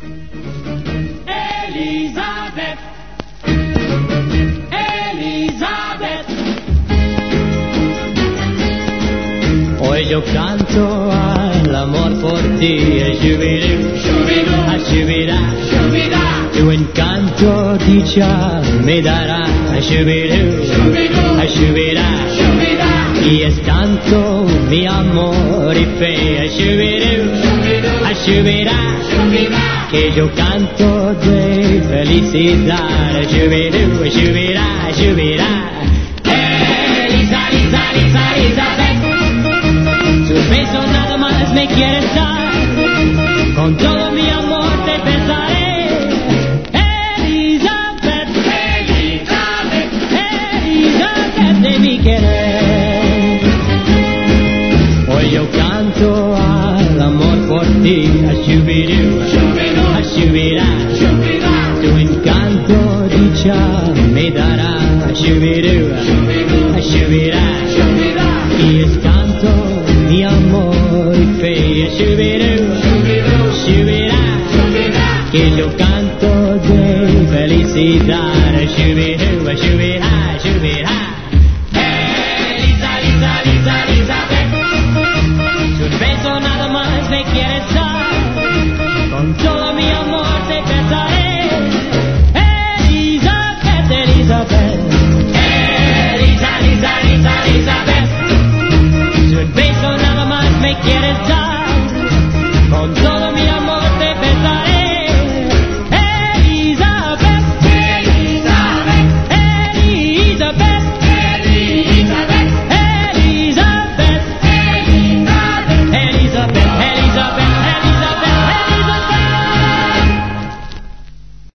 Elizabeth, Elizabeth. Hoy yo canto al amor por ti, shubidoo, shubidoo, shubida, shubida. Tu encanto dicha me dará, shubidoo, shubidoo, shubida, shubida. Y es tanto mi amor y fe, shubidoo, shubidoo, shubida, shubida. Que yo canto de felicidad, shubidoo, shubida, shubida. Elizabeth. Tus besos nada más me quieren dar, con todo mi amor te besaré. Elizabeth, Elizabeth, Elizabeth de mi querer. Hoy yo canto al amor por ti, shubidoo, shubida, shubida. Tu encanto dicha me dará, shubidoo, shubida, shubida. Y es tanto mi amor y fe, shubidoo, shubida, que yo canto de felicidad.